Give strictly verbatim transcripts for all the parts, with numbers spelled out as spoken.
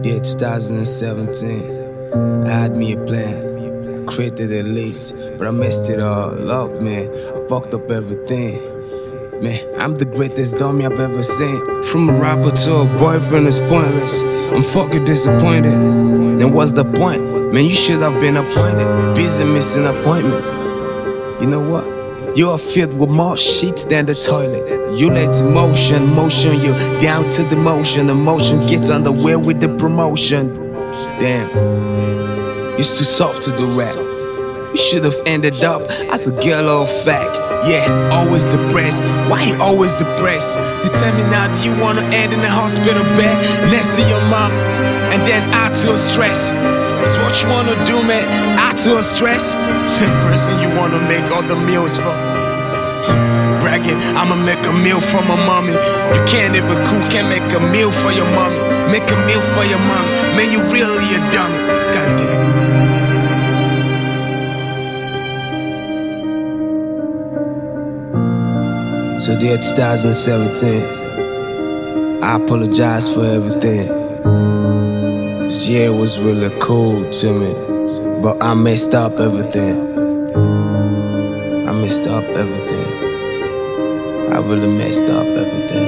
Yeah, twenty seventeen, I had me a plan, I created a list, but I messed it all up, man. I fucked up everything. Man, I'm the greatest dummy I've ever seen. From a rapper to a boyfriend is pointless. I'm fucking disappointed. Then what's the point? Man, you should have been appointed. Busy missing appointments. You know what? You're filled with more sheets than the toilet. You let motion, motion you down to the motion. The motion gets underway with the promotion. Damn, you're too soft to do rap. You should have ended up as a girl or fact. Yeah, always depressed. Why you always depressed? You tell me now, do you wanna end in a hospital bed next to your mom and then add to a stress? It's what you wanna do, man, add to a stress. Same person you wanna make all the meals for. Bragging, I'ma make a meal for my mommy. You can't even cook, can't make a meal for your mommy. Make a meal for your mommy. Man, you really a dummy. Goddamn. So dear twenty seventeen, I apologize for everything. This year was really cool to me, but I messed up everything. I messed up everything. I really messed up everything.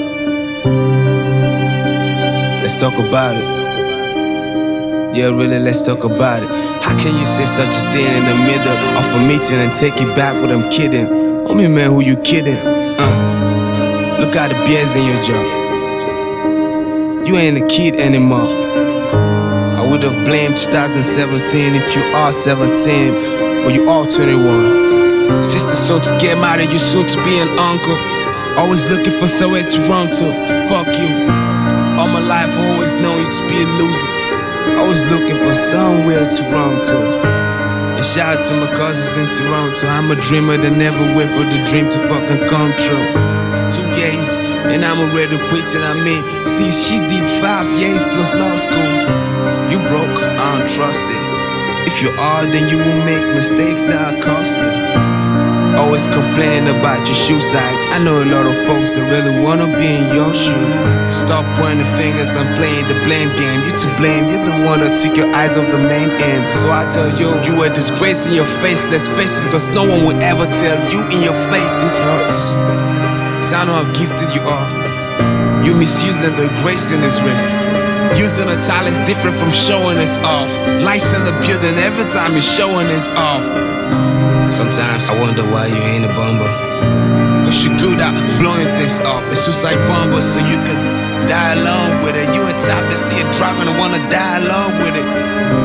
Let's talk about it. Yeah, really, let's talk about it. How can you say such a thing in the middle of a meeting and take it back when I'm kidding? Homie, man, who you kidding? Uh, look at the beers in your jaw. You ain't a kid anymore. I would have blamed twenty seventeen if you are seventeen, or you are twenty-one. Sister soon to get married, you soon to be an uncle. Always looking for somewhere to run to. Fuck you. All my life I always known you to be a loser. Always looking for somewhere to run to. And shout out to my cousins in Toronto. I'm a dreamer that never wait for the dream to fucking come true. Two years, and I'm already quitting. I mean, see, she did five years plus law school. You broke, I don't trust it. If you are, then you will make mistakes that are costly. Always complain about your shoe size. I know a lot of folks that really wanna be in your shoe. Stop pointing fingers and playing the blame game. You to blame, you're the one that took your eyes off the main aim. So I tell you, you a disgrace in your faceless faces, cause no one will ever tell you in your face this hurts. Cause I know how gifted you are. You misusing the grace in this race. Using a talent's different from showing it off. Lights in the building every time you're showing it off. Sometimes I wonder why you ain't a bumper. Cause you're good at blowing things up. It's just like bumper, so you can die along with it. You a type to see it driving and wanna die along with it.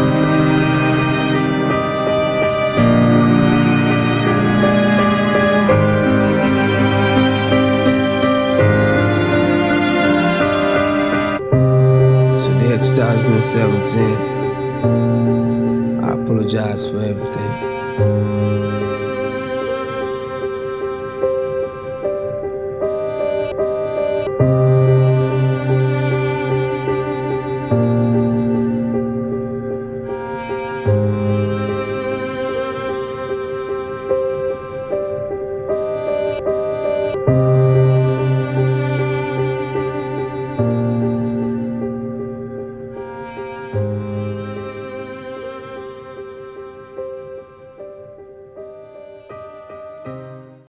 So there, twenty seventeen, I apologize for everything.